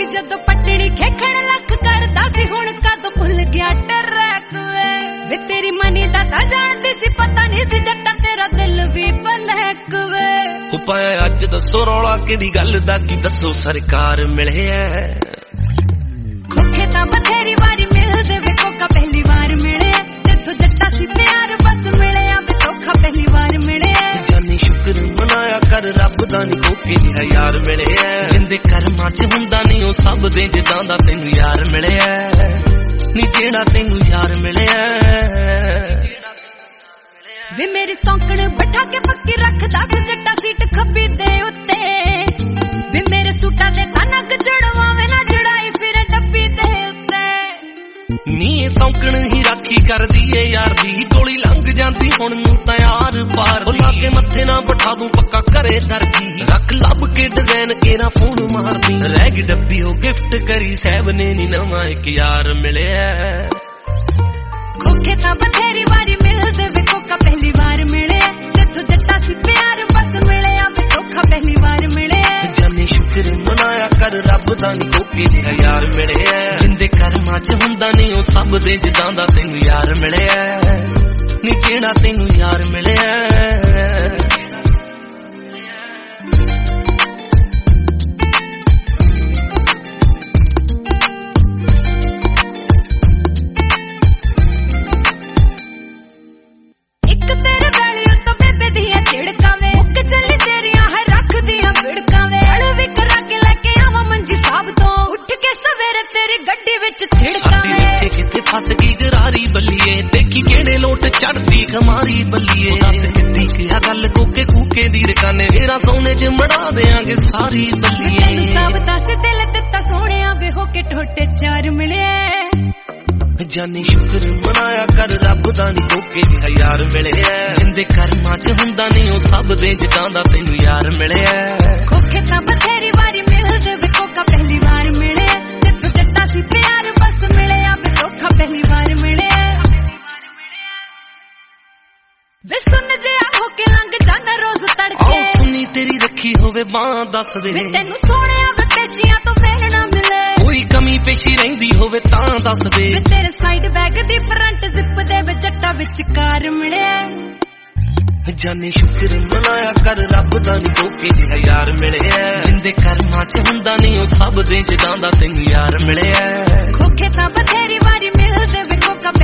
ਸੀ ਜਦੋਂ ਪਟੜੀ ਖੇਖਣ ਲੱਖ ਕਰਦਾ ਸੀ ਹੁਣ ਕਦੋਂ ਭੁੱਲ ਗਿਆ ਟਰੈਕ ਵੇ ਤੇਰੀ ਮਨੀ ਦਾ ਤਾਂ ਜਾਣਦੀ ਸੀ ਪਤਾ ਨਹੀਂ ਸੀ ਜੱਟਾ ਤੇਰਾ ਦਿਲ ਵੀ ਬਲੈਕ ਵੇ ਉਪਾਇਆ ਅੱਜ ਦੱਸੋ ਰੌਲਾ ਕਿਹੜੀ ਗੱਲ ਦਾ ਕੀ ਦੱਸੋ ਸਰਕਾਰ ਮਿਲਿਆ ਖੋਖੇ ਤਾਂ ਬਥੇਰੀ ਵਾਰੀ ਮਿਲਦੇ ਵੇ ਕੋਕਾ ਪਹਿਲੀ ਵਾਰ ਮਿਲਿਆ ਜਿੱਥੋਂ ਜੱਟਾ ਸੀ ਪਿਆਰ ਬਸ ਮਿਲਿਆ ਵੇ ਧੋਖਾ ਪਹਿਲੀ ਵਾਰ ਮਿਲਿਆ ਜਾਨੀ ਸ਼ੁਕਰ ਮਨਾਇਆ ਕਰ ਰੱਬ ਦਾ ਨੀ ਕੋਕੇ ਨੀ ਯਾਰ ਮਿਲਿਆ ਜਿੰਦੇ ਕਰਮਾਂ ਚ ਹੁੰਦਾ ਨਹੀਂ ਉਹ ਸਭ ਦੇ ਜਿੱਦਾਂ ਦਾ ਤੈਨੂੰ ਯਾਰ ਮਿਲਿਆ ਨੀ ਜਿਹੜਾ ਤੈਨੂੰ ਯਾਰ ਮਿਲਿਆ ਵੇ ਮੇਰੀ ਸੌਂਕਣ ਬਿਠਾ ਕੇ ਪੱਕੀ ਰੱਖਦਾ ਤੂੰ ਜੱਟਾ ਸੀਟ ਖੱਬੀ ਦੇ ਉੱਤੇ ਵੇ ਮੇਰੇ ਸੂਟਾਂ ਦੇ ਤਾਂ ਨੱਕ ਜੜਵਾਵੇਂ ਨਾ ਜੜਾਈ ਫਿਰ ਡੱਬੀ ਦੇ ਉੱਤੇ ਨੀ ਸੌਂਕਣ ਹੀ ਰਾਖੀ ਕਰਦੀ ਏ ਯਾਰ ਦੀ ਗੋਲੀ ਲੰਘ ਜਾਂਦੀ ਹੁਣ ਨੂੰ ਤਾਂ ਯਾਰ ਪਾਰ ਲਾ ਕੇ ਮੱਥੇ ਨਾ ਬਿਠਾ ਦੂੰ ਪੱਕਾ ਘਰੇ ਦਰਜੀ ਰੱਖ ਲੱਭ ਕੇ ਡਿਜ਼ਾਈਨ ਕੇਰਾ ਫੋਨ ਮਾਰਦੀ ਰਹਿ ਗਈ ਡੱਬੀ ਉਹ ਗਿਫਟ ਕਰੀ ਸਹਿਬ ਨੇ ਨੀ ਨਵਾਂ ਇੱਕ ਯਾਰ ਮਿਲਿਆ ਖੋਖੇ ਤਾਂ ਬਥੇਰੀ ਵਾਰੀ ਮਿਲਦੇ ਵੇ ਕੋਕਾ ਪਹਿਲੀ ਵਾਰ ਮਿਲਿਆ ਜਿੱਥੋਂ ਜੱਟਾ ਸੀ ਪਿਆਰ ਬਸ ਮਿਲਿਆ ਵੇ ਧੋਖਾ ਪਹਿਲੀ ਵਾਰ ਮਿਲਿਆ ਜਾਨੀ ਸ਼ੁਕਰ ਮਨਾਇਆ ਕਰ ਰੱਬ ਦਾ ਨੀ ਕੋਕੇ ਨੀ ਯਾਰ ਮਿਲਿਆ ਜਿੰਦੇ ਕਰਮਾਂ ਚ ਹੁੰਦਾ ਨਹੀਂ ਉਹ ਸਭ ਦੇ ਜਿੱਦਾਂ ਦਾ ਤੈਨੂੰ ਯਾਰ ਮਿਲਿਆ ਨੀ ਜਿਹੜਾ ਤੈਨੂੰ ਯਾਰ ਮਿਲਿਆ ਫਸ ਗਈ ਗਰਾਰੀ ਬੱਲੀਏ ਦੇਖੀ ਕਿਹੜੇ ਲੋਟ ਚੜਦੀ ਖਮਾਰੀ ਬੱਲੀਏ ਦੱਸ ਕਿੱਡੀ ਕਿਆ ਗੱਲ ਕੋਕੇ ਕੂਕੇ ਦੀ ਰਕਾਨੇ ਤੇਰਾ ਸੋਨੇ ਚ ਮੜਾ ਦੇਾਂਗੇ ਸਾਰੀ ਬੱਲੀਏ ਤੈਨੂੰ ਸਭ ਦੱਸ ਦਿਲ ਦਿੱਤਾ ਸੋਹਣਿਆ ਵੇ ਹੋ ਕੇ ਟੋਟੇ ਚਾਰ ਮਿਲਿਆ ਜਾਨੀ ਸ਼ੁਕਰ ਮਨਾਇਆ ਕਰ ਰੱਬ ਦਾ ਨੀ ਕੋਕੇ ਨੀ ਯਾਰ ਮਿਲਿਆ ਜਿੰਦੇ ਕਰਮਾਂ ਚ ਹੁੰਦਾ ਨਹੀਂ ਉਹ ਸਭ ਦੇ ਜਿੱਦਾਂ ਦਾ ਤੈਨੂੰ ਯਾਰ ਮਿਲਿਆ ਖੋਖੇ ਤਾਂ ਬਥੇਰੀ ਵਾਰੀ ਮਿਲਦੇ ਵੇ ਕੋਕਾ ਪਹਿਲੀ ਵਾਰ ਮਿਲਿਆ ਜਿੱਥੋਂ ਜੱਟਾ ਸੀ ਪਿਆਰ ਬਸ ਮਿਲਿਆ ਵੇ ਧੋਖਾ ਪਹਿਲੀ ਵਾਰ ਮਿਲਿਆ ਵੇ ਸੁਣ ਜੇ ਹੋ ਕੇ ਲੰਘ ਜਾਣਾ ਰੋਜ਼ ਤੜਕੇ ਸੁਣੀ ਤੇਰੀ ਰੱਖੀ ਹੋਵੇ ਬਾਂਹ ਦੱਸ ਦੇ ਤੈਨੂੰ ਸੋਹਣਿਆ ਵੇ ਪੇਸ਼ੀਆਂ ਤੋਂ ਮਿਲਣਾ ਮਿਲੇ ਕੋਈ ਕਮੀ ਪੇਸ਼ੀ ਰਹਿੰਦੀ ਹੋਵੇ ਤਾਂ ਦੱਸ ਦੇ ਤੇਰੇ ਸਾਈਡ ਬੈਗ ਦੀ ਫਰੰਟ ਜ਼ਿਪ ਦੇ ਵਿੱਚ ਜੱਟਾ ਵਿਚਕਾਰ ਮਿਲਿਆ ਜਾਨੀ ਸ਼ੁਕਰ ਮਨਾਇਆ ਕਰ ਰੱਬ ਦਾ ਨੀ ਕੋਕੇ ਨੀ ਯਾਰ ਮਿਲਿਆ ਜਿੰਦੇ ਕਰਮਾਂ ਚ ਹੁੰਦਾ ਨਹੀਂ ਉਹ ਸਭ ਦੇ ਜਿੱਦਾਂ ਦਾ ਤੈਨੂੰ ਯਾਰ ਮਿਲਿਆ ਖੋਖੇ ਤਾਂ ਬਥੇਰੀ ਵਾਰੀ ਮਿਲਦੇ ਵੇ ਕੋਕਾ